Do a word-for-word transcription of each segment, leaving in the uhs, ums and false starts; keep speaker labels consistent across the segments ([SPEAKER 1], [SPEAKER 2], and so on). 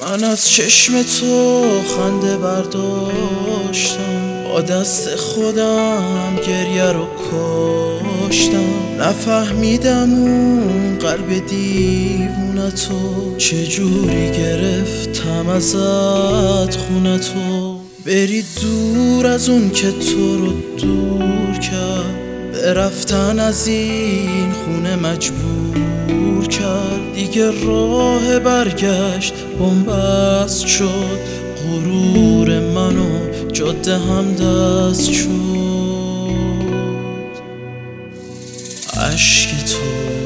[SPEAKER 1] من از چشم تو خنده برداشتم، با دست خودم گریه رو کاشتم. نفهمیدم اون قلب دیوونه تو چجوری گرفتم ازت خونه تو. بری دور از اون که تو رو دور کرد، به رفتن از این خونه مجبور کرد. دیگه راه برگشت بنبست شد، غرور منو جاده هم دست شد. عشق تو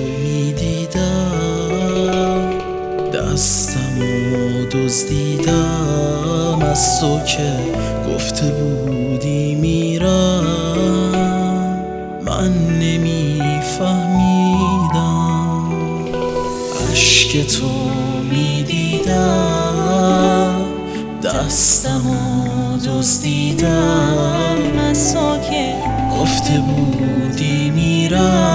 [SPEAKER 1] میدیدم، دستمو دزدیدم از تو که گفته بودی میرم. من نمیفهمیدم، عشق تو میدیدم، دستمو دزدیدم از تو که گفته بودی میرم.